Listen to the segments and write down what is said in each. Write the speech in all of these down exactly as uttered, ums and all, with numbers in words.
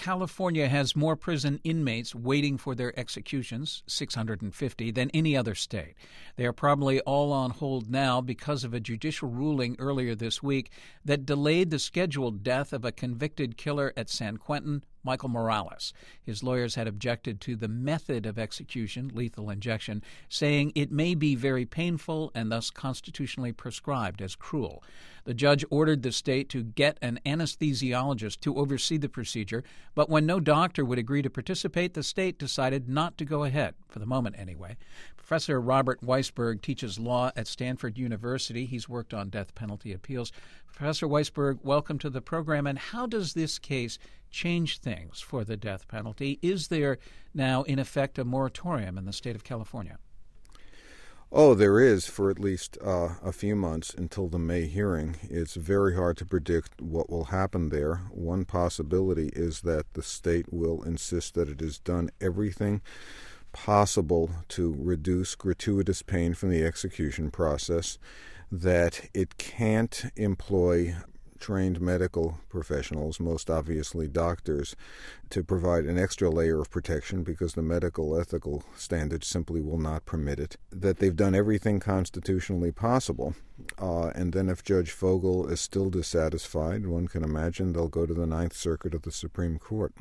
California has more prison inmates waiting for their executions, six hundred fifty, than any other state. They are probably all on hold now because of a judicial ruling earlier this week that delayed the scheduled death of a convicted killer at San Quentin, Michael Morales. His lawyers had objected to the method of execution, lethal injection, saying it may be very painful and thus constitutionally prescribed as cruel. The judge ordered the state to get an anesthesiologist to oversee the procedure, but when no doctor would agree to participate, the state decided not to go ahead, for the moment anyway. Professor Robert Weisberg teaches law at Stanford University. He's worked on death penalty appeals. Professor Weisberg, welcome to the program. And how does this case change things for the death penalty? Is there now, in effect, a moratorium in the state of California? Oh, there is for at least uh, a few months until the May hearing. It's very hard to predict what will happen there. One possibility is that the state will insist that it has done everything possible to reduce gratuitous pain from the execution process, that it can't employ trained medical professionals, most obviously doctors, to provide an extra layer of protection because the medical ethical standards simply will not permit it, that they've done everything constitutionally possible. Uh, and then if Judge Fogel is still dissatisfied, one can imagine they'll go to the Ninth Circuit of the Supreme Court.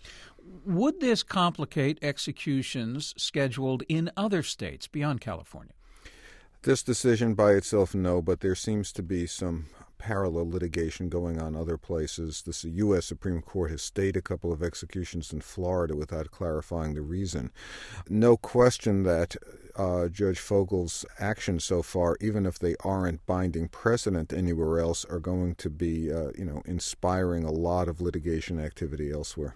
Would this complicate executions scheduled in other states beyond California? This decision by itself, no, but there seems to be some parallel litigation going on other places. The U S Supreme Court has stayed a couple of executions in Florida without clarifying the reason. No question that uh, Judge Fogel's actions so far, even if they aren't binding precedent anywhere else, are going to be, uh, you know, inspiring a lot of litigation activity elsewhere.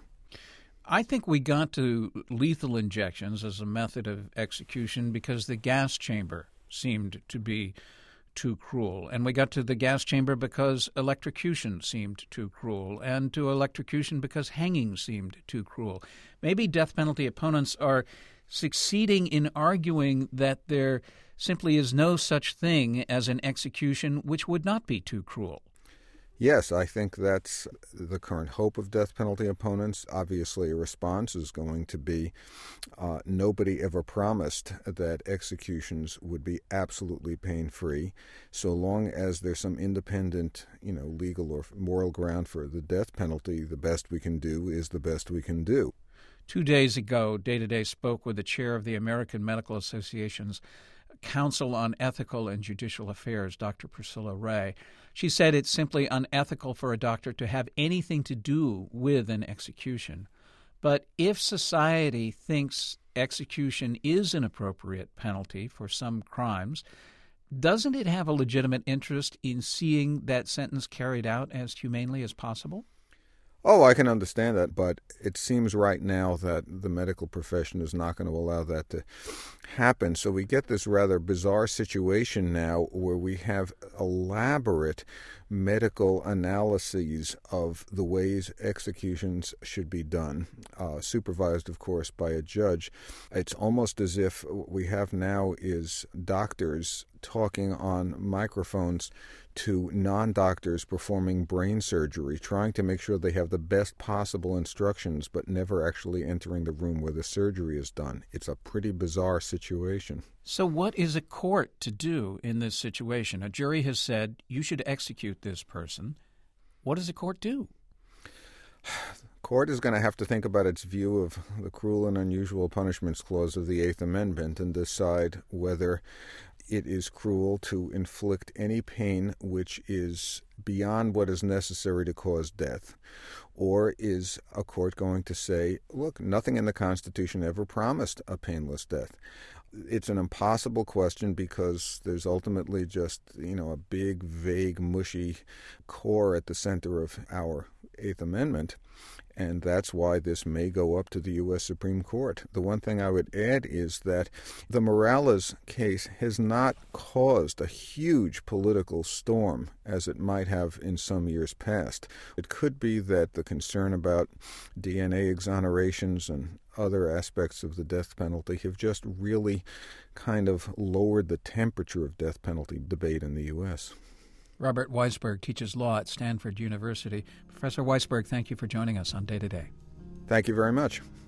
I think we got to lethal injections as a method of execution because the gas chamber seemed to be too cruel. And we got to the gas chamber because electrocution seemed too cruel, and to electrocution because hanging seemed too cruel. Maybe death penalty opponents are succeeding in arguing that there simply is no such thing as an execution which would not be too cruel. Yes, I think that's the current hope of death penalty opponents. Obviously, a response is going to be uh, nobody ever promised that executions would be absolutely pain-free. So long as there's some independent, you know, legal or moral ground for the death penalty, the best we can do is the best we can do. Two days ago, Day to Day spoke with the chair of the American Medical Association's Council on Ethical and Judicial Affairs, Doctor Priscilla Ray. She said it's simply unethical for a doctor to have anything to do with an execution. But if society thinks execution is an appropriate penalty for some crimes, doesn't it have a legitimate interest in seeing that sentence carried out as humanely as possible? Oh, I can understand that, but it seems right now that the medical profession is not going to allow that to happen. So we get this rather bizarre situation now where we have elaborate medical analyses of the ways executions should be done, uh, supervised, of course, by a judge. It's almost as if what we have now is doctors talking on microphones to non-doctors performing brain surgery, trying to make sure they have the best possible instructions, but never actually entering the room where the surgery is done. It's a pretty bizarre situation. So what is a court to do in this situation? A jury has said, you should execute this person. What does a court do? Court is going to have to think about its view of the cruel and unusual punishments clause of the Eighth Amendment and decide whether it is cruel to inflict any pain which is beyond what is necessary to cause death. Or is a court going to say, look, nothing in the Constitution ever promised a painless death? It's an impossible question because there's ultimately just, you know, a big, vague, mushy core at the center of our Eighth Amendment. And that's why this may go up to the U S Supreme Court. The one thing I would add is that the Morales case has not caused a huge political storm as it might have in some years past. It could be that the concern about D N A exonerations and other aspects of the death penalty have just really kind of lowered the temperature of death penalty debate in the U S Robert Weisberg teaches law at Stanford University. Professor Weisberg, thank you for joining us on Day to Day. Thank you very much.